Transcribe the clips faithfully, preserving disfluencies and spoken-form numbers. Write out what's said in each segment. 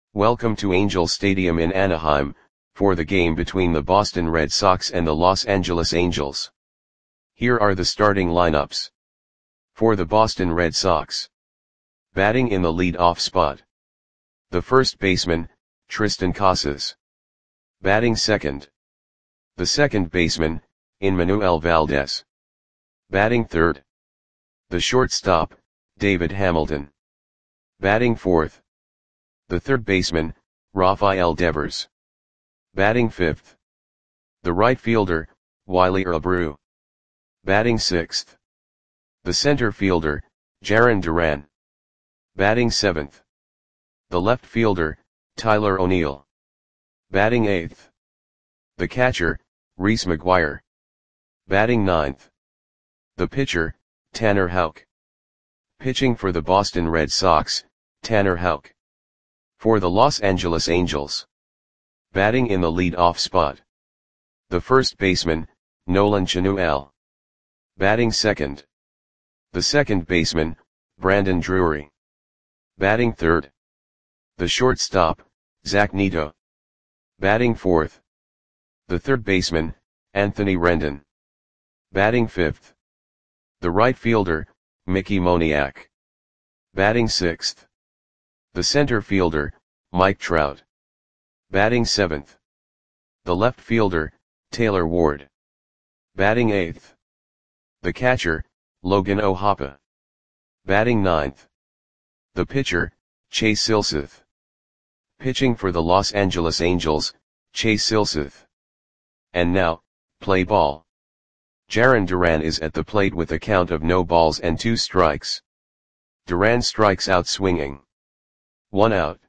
Welcome to Angel Stadium in Anaheim, for the game between the Boston Red Sox and the Los Angeles Angels. Here are the starting lineups. For the Boston Red Sox. Batting in the lead-off spot. The first baseman, Triston Casas. Batting second. The second baseman, Enmanuel Valdez. Batting third. The shortstop, David Hamilton. Batting fourth. The third baseman, Rafael Devers. Batting fifth. The right fielder, Wilyer Abreu. Batting sixth. The center fielder, Jarren Duran. Batting seventh. The left fielder, Tyler O'Neill. Batting eighth. The catcher, Reese McGuire. Batting ninth. The pitcher, Tanner Houck. Pitching for the Boston Red Sox, Tanner Houck. For the Los Angeles Angels. Batting in the lead-off spot. The first baseman, Nolan Chanuel. Batting second. The second baseman, Brandon Drury. Batting third. The shortstop, Zach Neto. Batting fourth. The third baseman, Anthony Rendon. Batting fifth. The right fielder, Mickey Moniak. Batting sixth. The center fielder, Mike Trout. Batting seventh. The left fielder, Taylor Ward. Batting eighth. The catcher, Logan O'Hoppe. Batting ninth. The pitcher, Chase Silseth. Pitching for the Los Angeles Angels, Chase Silseth. And now, play ball. Jarren Duran is at the plate with a count of no balls and two strikes. Duran strikes out swinging. One out.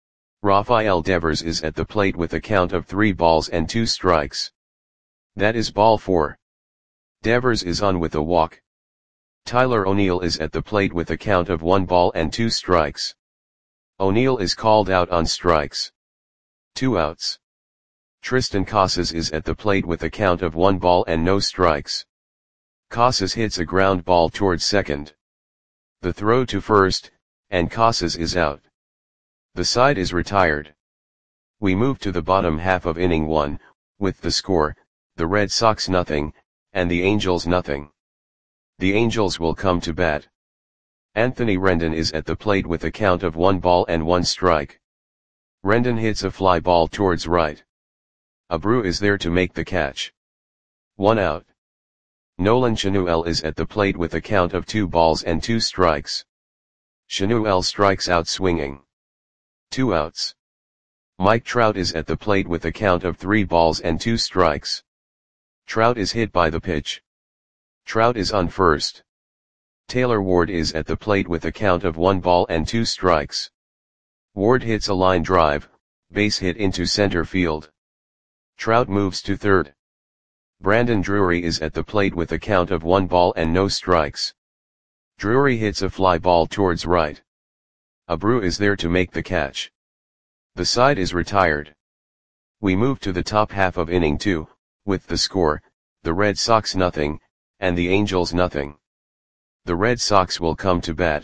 Rafael Devers is at the plate with a count of three balls and two strikes. That is ball four. Devers is on with a walk. Tyler O'Neill is at the plate with a count of one ball and two strikes. O'Neill is called out on strikes. Two outs. Triston Casas is at the plate with a count of one ball and no strikes. Casas hits a ground ball towards second. The throw to first, and Casas is out. The side is retired. We move to the bottom half of inning one, with the score, the Red Sox nothing, and the Angels nothing. The Angels will come to bat. Anthony Rendon is at the plate with a count of one ball and one strike. Rendon hits a fly ball towards right. Abreu is there to make the catch. One out. Nolan Chanuel is at the plate with a count of two balls and two strikes. Chanuel strikes out swinging. Two outs. Mike Trout is at the plate with a count of three balls and two strikes. Trout is hit by the pitch. Trout is on first. Taylor Ward is at the plate with a count of one ball and two strikes. Ward hits a line drive, base hit into center field. Trout moves to third. Brandon Drury is at the plate with a count of one ball and no strikes. Drury hits a fly ball towards right. Abreu is there to make the catch. The side is retired. We move to the top half of inning two, with the score, the Red Sox nothing, and the Angels nothing. The Red Sox will come to bat.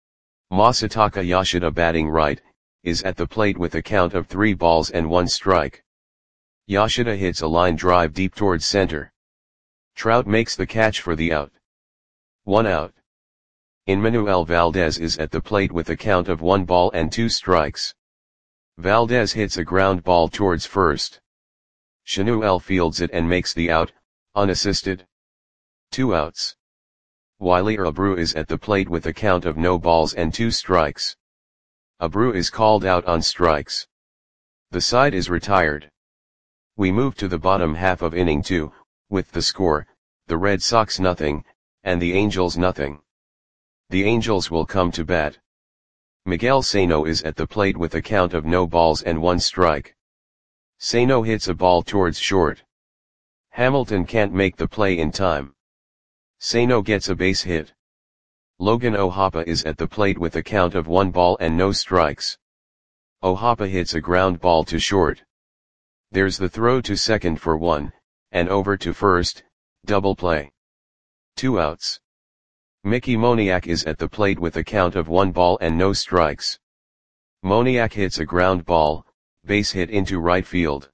Masataka Yoshida batting right, is at the plate with a count of three balls and one strike. Yoshida hits a line drive deep towards center. Trout makes the catch for the out. One out. Enmanuel Valdez is at the plate with a count of one ball and two strikes. Valdez hits a ground ball towards first. Chanuel fields it and makes the out, unassisted. Two outs. Wilyer Abreu is at the plate with a count of no balls and two strikes. Abreu is called out on strikes. The side is retired. We move to the bottom half of inning two, with the score, the Red Sox nothing, and the Angels nothing. The Angels will come to bat. Miguel Sano is at the plate with a count of no balls and one strike. Sano hits a ball towards short. Hamilton can't make the play in time. Sano gets a base hit. Logan O'Hoppe is at the plate with a count of one ball and no strikes. O'Hoppe hits a ground ball to short. There's the throw to second for one, and over to first, double play. Two outs. Mickey Moniak is at the plate with a count of one ball and no strikes. Moniak hits a ground ball, base hit into right field.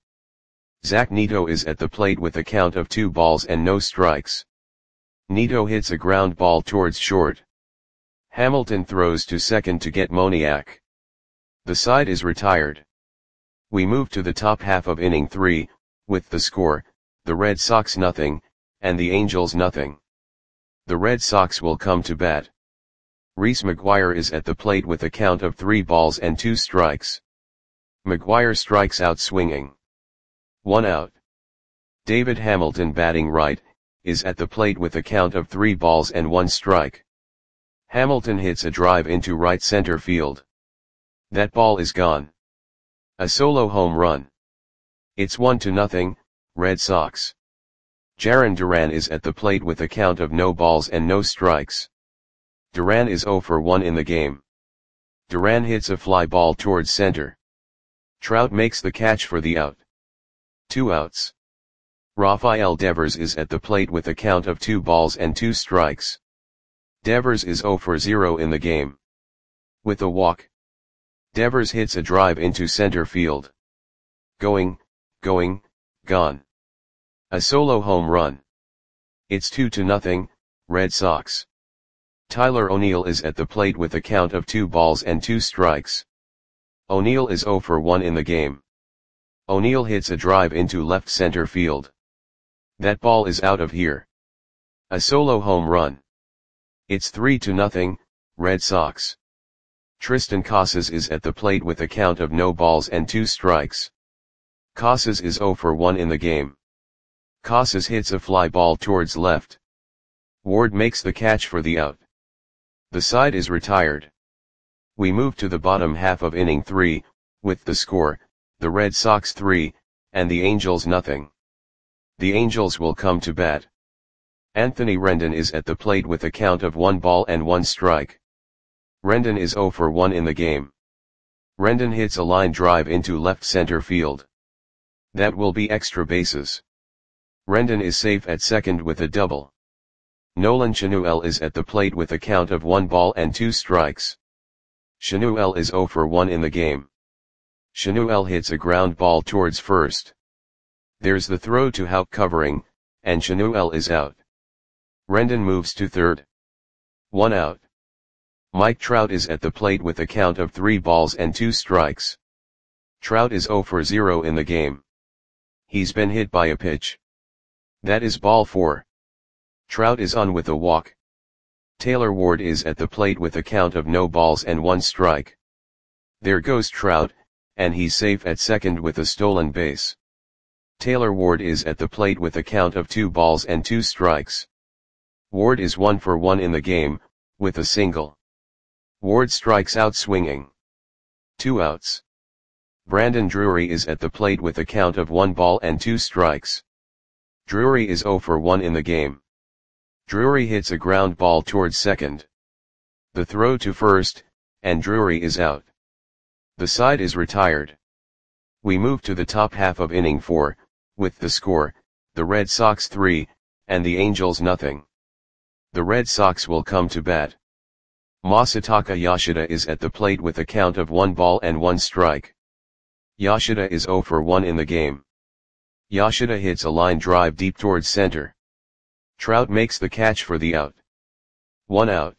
Zach Neto is at the plate with a count of two balls and no strikes. Neto hits a ground ball towards short. Hamilton throws to second to get Moniak. The side is retired. We move to the top half of inning three, with the score, the Red Sox nothing, and the Angels nothing. The Red Sox will come to bat. Reese McGuire is at the plate with a count of three balls and two strikes. McGuire strikes out swinging. One out. David Hamilton, batting right, is at the plate with a count of three balls and one strike. Hamilton hits a drive into right center field. That ball is gone. A solo home run. It's one to nothing, Red Sox. Jarren Duran is at the plate with a count of no balls and no strikes. Duran is zero for one in the game. Duran hits a fly ball towards center. Trout makes the catch for the out. Two outs. Rafael Devers is at the plate with a count of two balls and two strikes. Devers is zero for zero in the game. With a walk. Devers hits a drive into center field. Going, going, gone. A solo home run. It's two to nothing, Red Sox. Tyler O'Neill is at the plate with a count of two balls and two strikes. O'Neill is zero for one in the game. O'Neill hits a drive into left center field. That ball is out of here. A solo home run. It's three to nothing, Red Sox. Tristan Casas is at the plate with a count of no balls and two strikes. Casas is zero for one in the game. Casas hits a fly ball towards left. Ward makes the catch for the out. The side is retired. We move to the bottom half of inning three, with the score, the Red Sox three, and the Angels nothing. The Angels will come to bat. Anthony Rendon is at the plate with a count of one ball and one strike. Rendon is zero for one in the game. Rendon hits a line drive into left center field. That will be extra bases. Rendon is safe at second with a double. Nolan Chanuel is at the plate with a count of one ball and two strikes. Chanuel is zero for one in the game. Chanuel hits a ground ball towards first. There's the throw to Houck covering, and Chanuel is out. Rendon moves to third. One out. Mike Trout is at the plate with a count of three balls and two strikes. Trout is zero for zero in the game. He's been hit by a pitch. That is ball four. Trout is on with a walk. Taylor Ward is at the plate with a count of no balls and one strike. There goes Trout, and he's safe at second with a stolen base. Taylor Ward is at the plate with a count of two balls and two strikes. Ward is one for one in the game, with a single. Ward strikes out swinging. Two outs. Brandon Drury is at the plate with a count of one ball and two strikes. Drury is zero for one in the game. Drury hits a ground ball towards second. The throw to first, and Drury is out. The side is retired. We move to the top half of inning four, with the score, the Red Sox three, and the Angels nothing. The Red Sox will come to bat. Masataka Yoshida is at the plate with a count of one ball and one strike. Yoshida is zero for one in the game. Yoshida hits a line drive deep towards center. Trout makes the catch for the out. One out.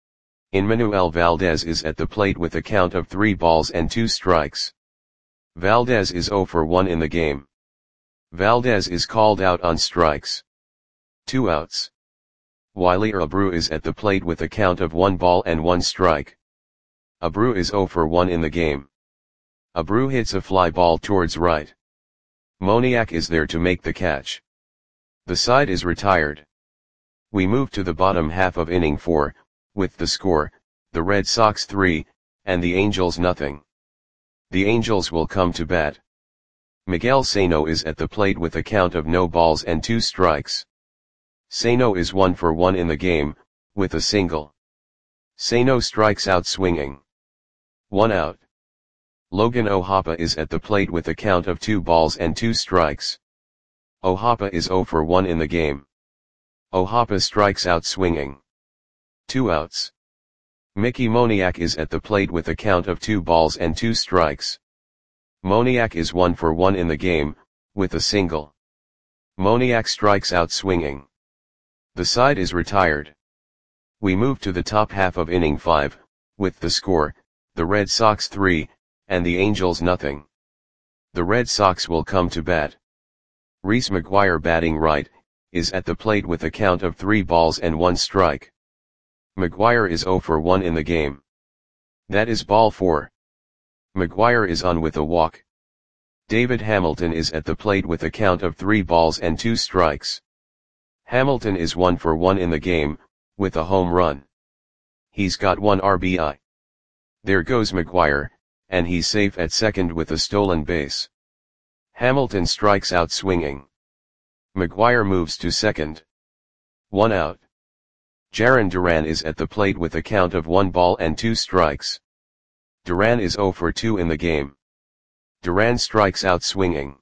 Enmanuel Valdez is at the plate with a count of three balls and two strikes. Valdez is zero for one in the game. Valdez is called out on strikes. Two outs. Wiley Abreu is at the plate with a count of one ball and one strike. Abreu is zero for one in the game. Abreu hits a fly ball towards right. Moniak is there to make the catch. The side is retired. We move to the bottom half of inning four, with the score, the Red Sox three, and the Angels nothing. The Angels will come to bat. Miguel Sano is at the plate with a count of no balls and two strikes. Sano is one for one in the game, with a single. Sano strikes out swinging. One out. Logan O'Hoppe is at the plate with a count of two balls and two strikes. O'Hoppe is zero for one in the game. O'Hoppe strikes out swinging. Two outs. Mickey Moniak is at the plate with a count of two balls and two strikes. Moniak is one for one in the game, with a single. Moniak strikes out swinging. The side is retired. We move to the top half of inning five, with the score, the Red Sox three, and the Angels nothing. The Red Sox will come to bat. Reese McGuire, batting right, is at the plate with a count of three balls and one strike. McGuire is zero for one in the game. That is ball four. McGuire is on with a walk. David Hamilton is at the plate with a count of three balls and two strikes. Hamilton is one for one in the game, with a home run. He's got one R B I. There goes McGuire, and he's safe at second with a stolen base. Hamilton strikes out swinging. McGuire moves to second. One out. Jarren Duran is at the plate with a count of one ball and two strikes. Duran is zero for two in the game. Duran strikes out swinging.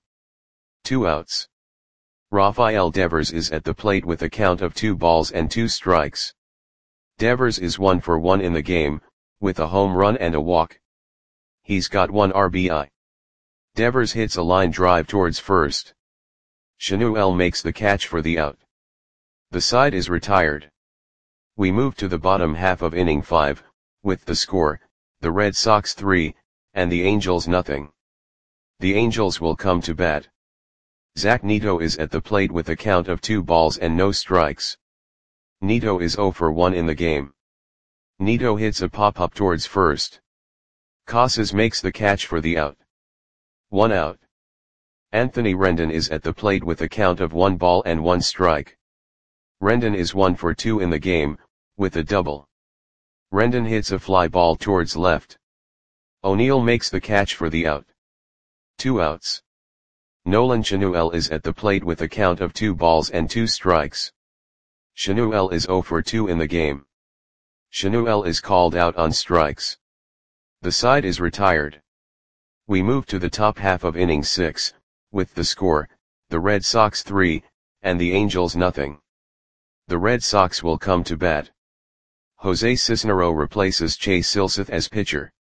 Two outs. Rafael Devers is at the plate with a count of two balls and two strikes. Devers is one for one in the game, with a home run and a walk. He's got one R B I. Devers hits a line drive towards first. Shanuel makes the catch for the out. The side is retired. We move to the bottom half of inning five, with the score, the Red Sox three, and the Angels nothing. The Angels will come to bat. Zach Neto is at the plate with a count of two balls and no strikes. Neto is zero for one in the game. Neto hits a pop-up towards first. Casas makes the catch for the out. One out. Anthony Rendon is at the plate with a count of one ball and one strike. Rendon is one for two in the game, with a double. Rendon hits a fly ball towards left. O'Neill makes the catch for the out. Two outs. Nolan Shanuel is at the plate with a count of two balls and two strikes. Shanuel is zero for two in the game. Shanuel is called out on strikes. The side is retired. We move to the top half of inning six, with the score, the Red Sox three, and the Angels nothing. The Red Sox will come to bat. Jose Cisnero replaces Chase Silseth as pitcher.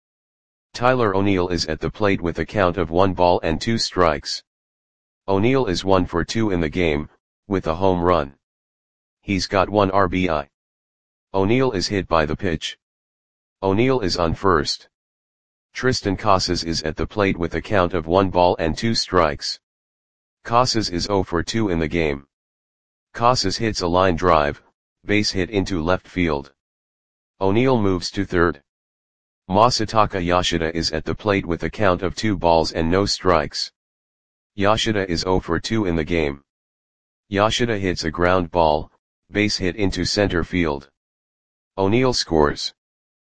Tyler O'Neill is at the plate with a count of one ball and two strikes. O'Neill is one for two in the game, with a home run. He's got one R B I. O'Neill is hit by the pitch. O'Neill is on first. Tristan Casas is at the plate with a count of one ball and two strikes. Casas is zero for two in the game. Casas hits a line drive, base hit into left field. O'Neill moves to third. Masataka Yoshida is at the plate with a count of two balls and no strikes. Yoshida is zero for two in the game. Yoshida hits a ground ball, base hit into center field. O'Neill scores.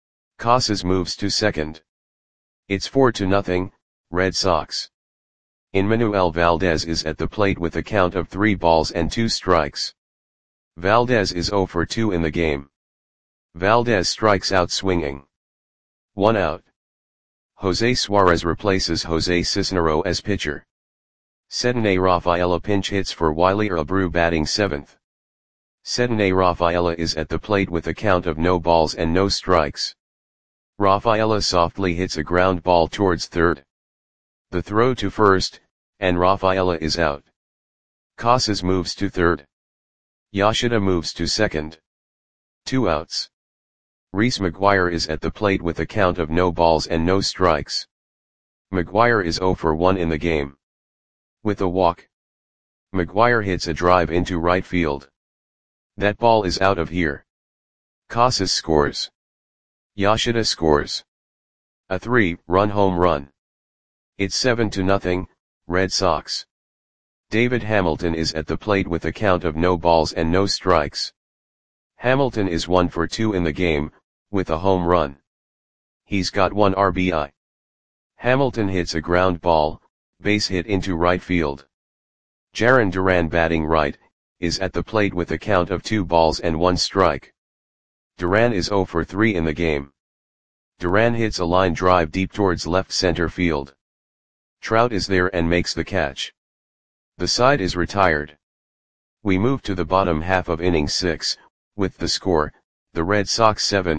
Casas moves to second. It's four to nothing, Red Sox. Enmanuel Valdez is at the plate with a count of three balls and two strikes. Valdez is zero for two in the game. Valdez strikes out swinging. One out. Jose Suarez replaces Jose Cisnero as pitcher. Cedinne Rafaela pinch hits for Wiley Abreu, batting seventh. Cedinne Rafaela is at the plate with a count of no balls and no strikes. Rafaela softly hits a ground ball towards third. The throw to first, and Rafaela is out. Casas moves to third. Yoshida moves to second. Two outs. Reese McGuire is at the plate with a count of no balls and no strikes. McGuire is zero for one in the game. With a walk. McGuire hits a drive into right field. That ball is out of here. Casas scores. Yoshida scores. A three-run home run. It's seven to nothing, Red Sox. David Hamilton is at the plate with a count of no balls and no strikes. Hamilton is one for two in the game, with a home run. He's got one R B I. Hamilton hits a ground ball, base hit into right field. Jarren Duran, batting right, is at the plate with a count of two balls and one strike. Duran is zero for three in the game. Duran hits a line drive deep towards left center field. Trout is there and makes the catch. The side is retired. We move to the bottom half of inning six, with the score, the Red Sox seven,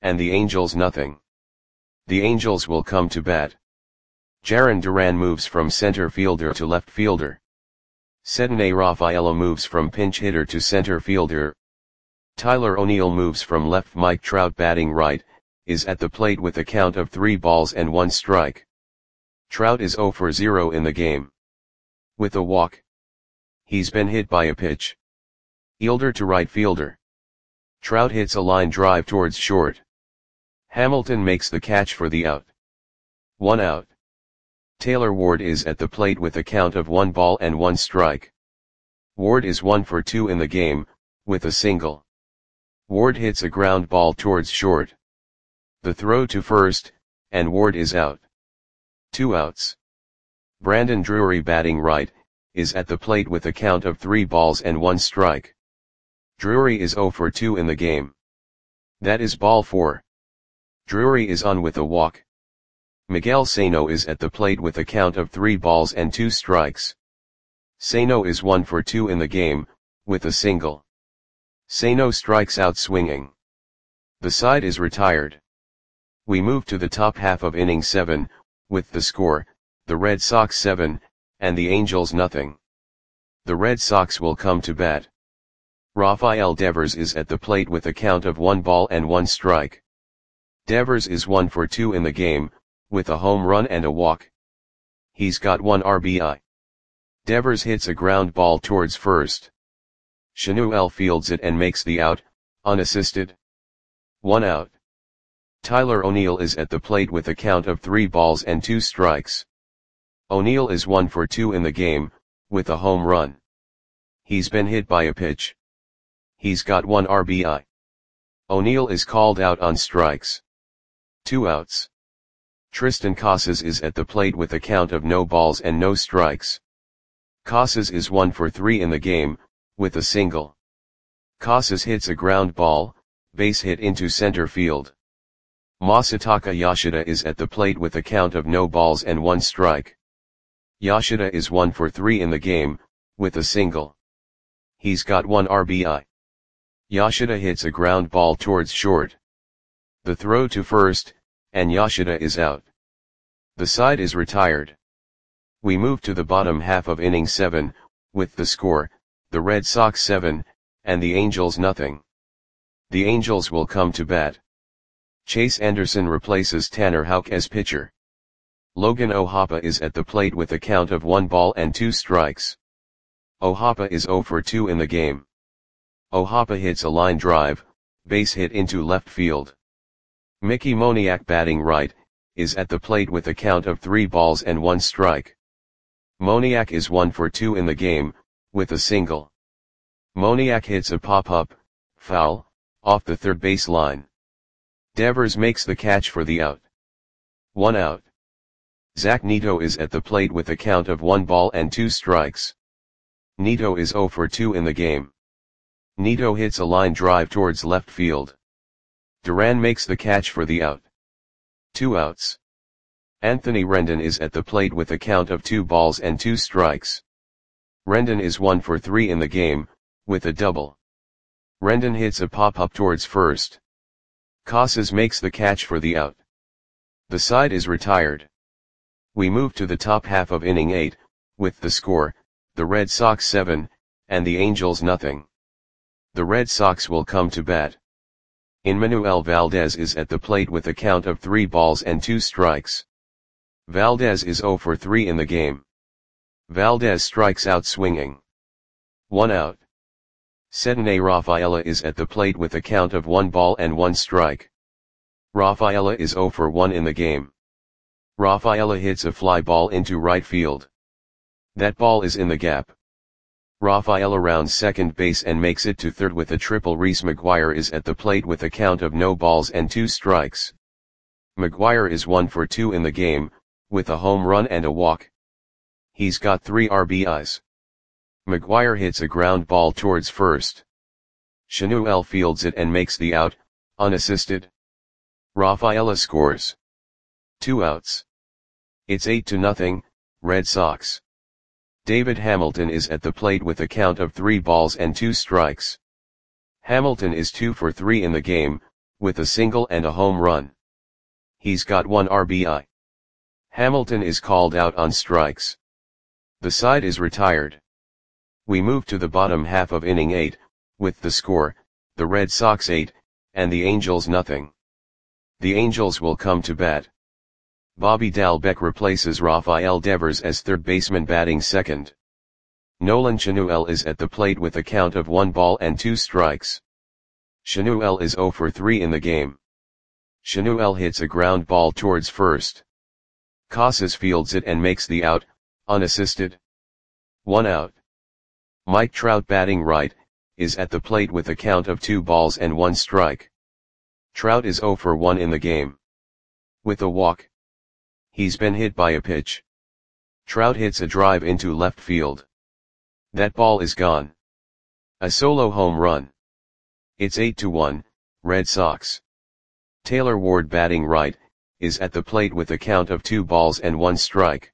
and the Angels nothing. The Angels will come to bat. Jarren Duran moves from center fielder to left fielder. Ceddanne Rafaela moves from pinch hitter to center fielder. Tyler O'Neill moves from left. Mike Trout, batting right, is at the plate with a count of three balls and one strike. Trout is zero for zero in the game. With a walk. He's been hit by a pitch. Fielder to right fielder. Trout hits a line drive towards short. Hamilton makes the catch for the out. One out. Taylor Ward is at the plate with a count of one ball and one strike. Ward is one for two in the game, with a single. Ward hits a ground ball towards short. The throw to first, and Ward is out. Two outs. Brandon Drury, batting right, is at the plate with a count of three balls and one strike. Drury is zero for two in the game. That is ball four. Drury is on with a walk. Miguel Sano is at the plate with a count of three balls and two strikes. Sano is one for two in the game, with a single. Sano strikes out swinging. The side is retired. We move to the top half of inning seven, with the score, the Red Sox seven, and the Angels nothing. The Red Sox will come to bat. Rafael Devers is at the plate with a count of one ball and one strike. Devers is one for two in the game, with a home run and a walk. He's got one R B I. Devers hits a ground ball towards first. Shanuel fields it and makes the out, unassisted. One out. Tyler O'Neill is at the plate with a count of three balls and two strikes. O'Neill is one for two in the game, with a home run. He's been hit by a pitch. He's got one R B I. O'Neill is called out on strikes. Two outs. Triston Casas is at the plate with a count of no balls and no strikes. Casas is one for three in the game, with a single. Casas hits a ground ball, base hit into center field. Masataka Yoshida is at the plate with a count of no balls and one strike. Yoshida is one for three in the game, with a single. He's got one R B I. Yoshida hits a ground ball towards short. The throw to first, and Yoshida is out. The side is retired. We move to the bottom half of inning seven, with the score, the Red Sox seven, and the Angels nothing. The Angels will come to bat. Chase Anderson replaces Tanner Houck as pitcher. Logan O'Hoppe is at the plate with a count of one ball and two strikes. O'Hoppe is zero for two in the game. O'Hoppe hits a line drive, base hit into left field. Mickey Moniak, batting right, is at the plate with a count of three balls and one strike. Moniak is one for two in the game, with a single. Moniak hits a pop-up, foul, off the third base line. Devers makes the catch for the out. One out. Zach Neto is at the plate with a count of one ball and two strikes. Neto is zero for two in the game. Neto hits a line drive towards left field. Duran makes the catch for the out. Two outs. Anthony Rendon is at the plate with a count of two balls and two strikes. Rendon is one for three in the game, with a double. Rendon hits a pop-up towards first. Casas makes the catch for the out. The side is retired. We move to the top half of inning eight, with the score, the Red Sox seven, and the Angels nothing. The Red Sox will come to bat. Enmanuel Valdez is at the plate with a count of three balls and two strikes. Valdez is zero for three in the game. Valdez strikes out swinging. One out. Ceddanne Rafaela is at the plate with a count of one ball and one strike. Rafaela is zero for one in the game. Rafaela hits a fly ball into right field. That ball is in the gap. Rafaela rounds second base and makes it to third with a triple. Reese McGuire is at the plate with a count of no balls and two strikes. McGuire is one for two in the game, with a home run and a walk. He's got three R B Is. McGuire hits a ground ball towards first. Shanuel fields it and makes the out, unassisted. Rafaela scores. Two outs. It's eight to nothing, Red Sox. David Hamilton is at the plate with a count of three balls and two strikes. Hamilton is two for three in the game, with a single and a home run. He's got one R B I. Hamilton is called out on strikes. The side is retired. We move to the bottom half of inning eight, with the score, the Red Sox eight, and the Angels nothing. The Angels will come to bat. Bobby Dalbec replaces Rafael Devers as third baseman batting second. Nolan Chanuel is at the plate with a count of one ball and two strikes. Chanuel is zero for three in the game. Chanuel hits a ground ball towards first. Casas fields it and makes the out, unassisted. One out. Mike Trout batting right, is at the plate with a count of two balls and one strike. Trout is zero for one in the game. With a walk. He's been hit by a pitch. Trout hits a drive into left field. That ball is gone. A solo home run. It's eight to one, Red Sox. Taylor Ward batting right, is at the plate with a count of two balls and one strike.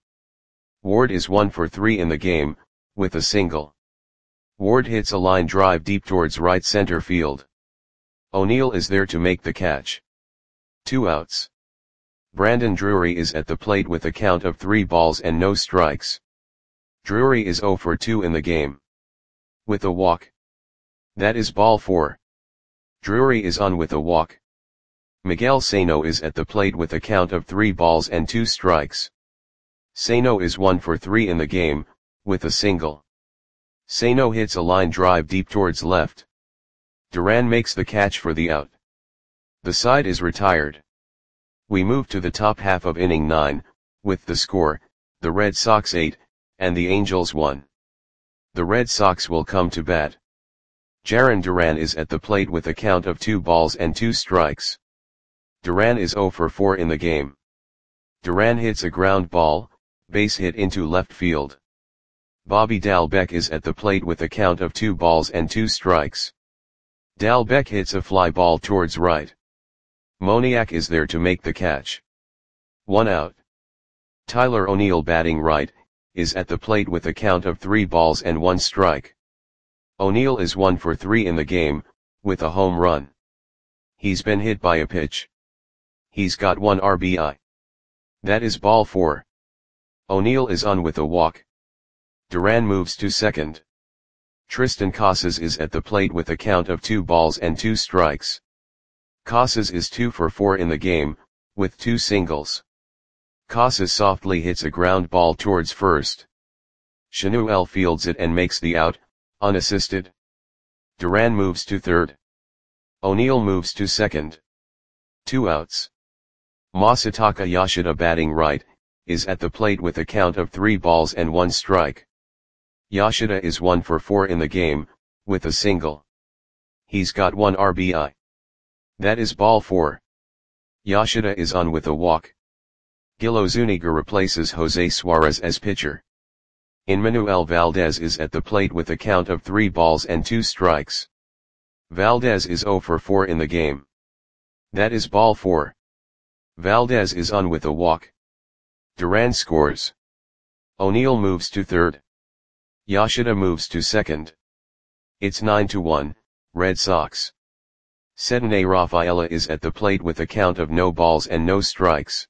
Ward is one for three in the game, with a single. Ward hits a line drive deep towards right center field. O'Neill is there to make the catch. Two outs. Brandon Drury is at the plate with a count of three balls and no strikes. Drury is zero for two in the game. With a walk. That is ball four. Drury is on with a walk. Miguel Sano is at the plate with a count of three balls and two strikes. Sano is one for three in the game, with a single. Sano hits a line drive deep towards left. Duran makes the catch for the out. The side is retired. We move to the top half of inning nine, with the score, the Red Sox eight, and the Angels one. The Red Sox will come to bat. Jarren Duran is at the plate with a count of two balls and two strikes. Duran is zero for four in the game. Duran hits a ground ball, base hit into left field. Bobby Dalbec is at the plate with a count of two balls and two strikes. Dalbec hits a fly ball towards right. Moniak is there to make the catch. One out. Tyler O'Neill batting right, is at the plate with a count of three balls and one strike. O'Neill is one for three in the game, with a home run. He's been hit by a pitch. He's got one R B I. That is ball four. O'Neill is on with a walk. Duran moves to second. Tristan Casas is at the plate with a count of two balls and two strikes. Casas is two for four in the game, with two singles. Casas softly hits a ground ball towards first. Chanuel fields it and makes the out, unassisted. Duran moves to third. O'Neill moves to second. Two outs. Masataka Yoshida batting right, is at the plate with a count of three balls and one strike. Yoshida is one for four in the game, with a single. He's got one R B I. That is ball four. Yoshida is on with a walk. Gilo Zuniga replaces Jose Suarez as pitcher. Enmanuel Valdez is at the plate with a count of three balls and two strikes. Valdez is zero for four in the game. That is ball four. Valdez is on with a walk. Duran scores. O'Neill moves to third. Yoshida moves to second. It's nine to one, Red Sox. Cedinne Rafaela is at the plate with a count of no balls and no strikes.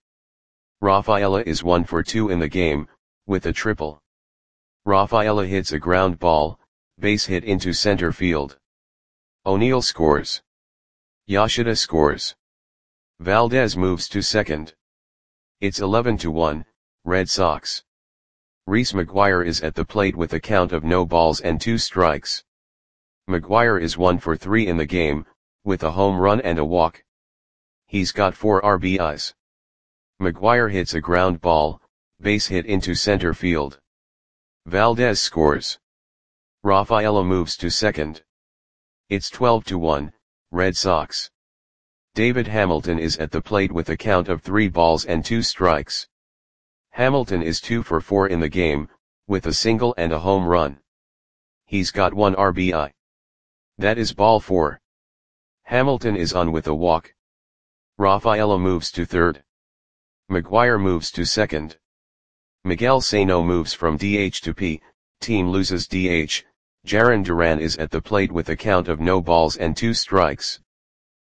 Rafaela is one for two in the game, with a triple. Rafaela hits a ground ball, base hit into center field. O'Neill scores. Yoshida scores. Valdez moves to second. It's eleven to one, Red Sox. Reese McGuire is at the plate with a count of no balls and two strikes. McGuire is one for three in the game, with a home run and a walk. He's got four R B Is. McGuire hits a ground ball, base hit into center field. Valdez scores. Rafaela moves to second. It's twelve to one, Red Sox. David Hamilton is at the plate with a count of three balls and two strikes. Hamilton is two for four in the game, with a single and a home run. He's got one R B I. That is ball four. Hamilton is on with a walk. Rafaela moves to third. McGuire moves to second. Miguel Sano moves from D H to P, team loses D H, Jarren Duran is at the plate with a count of no balls and two strikes.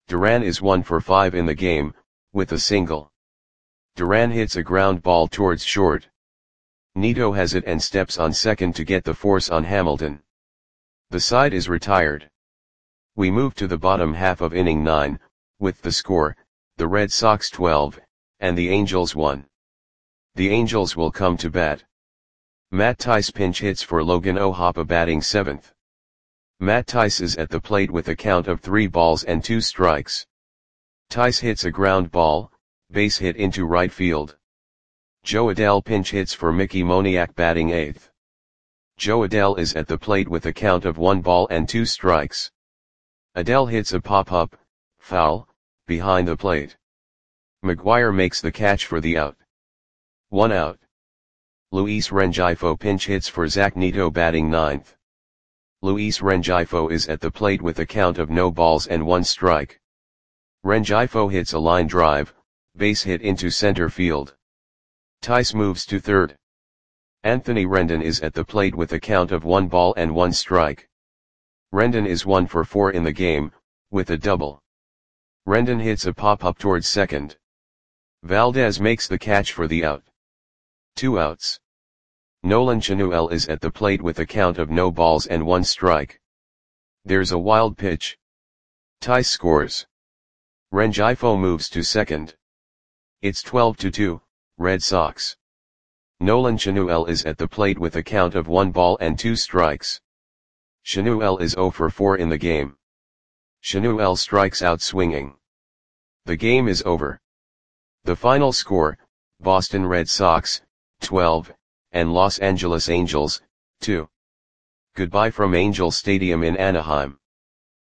Duran is one for five in the game, with a single. Duran hits a ground ball towards short. Neto has it and steps on second to get the force on Hamilton. The side is retired. We move to the bottom half of inning nine, with the score, the Red Sox twelve, and the Angels one. The Angels will come to bat. Matt Thaiss pinch hits for Logan O'Hoppe batting seventh. Matt Thaiss is at the plate with a count of three balls and two strikes. Thaiss hits a ground ball, base hit into right field. Joe Adell pinch hits for Mickey Moniak batting eighth. Joe Adell is at the plate with a count of one ball and two strikes. Adell hits a pop-up, foul, behind the plate. McGuire makes the catch for the out. One out. Luis Rengifo pinch hits for Zach Neto batting ninth. Luis Rengifo is at the plate with a count of no balls and one strike. Rengifo hits a line drive, base hit into center field. Thaiss moves to third. Anthony Rendon is at the plate with a count of one ball and one strike. Rendon is one for four in the game, with a double. Rendon hits a pop-up towards second. Valdez makes the catch for the out. Two outs. Nolan Chanuel is at the plate with a count of no balls and one strike. There's a wild pitch. Thaiss scores. Rengifo moves to second. It's twelve to two, Red Sox. Nolan Chanuel is at the plate with a count of one ball and two strikes. Chanuel is zero for four in the game. Chanuel strikes out swinging. The game is over. The final score, Boston Red Sox, twelve, and Los Angeles Angels, two. Goodbye from Angel Stadium in Anaheim.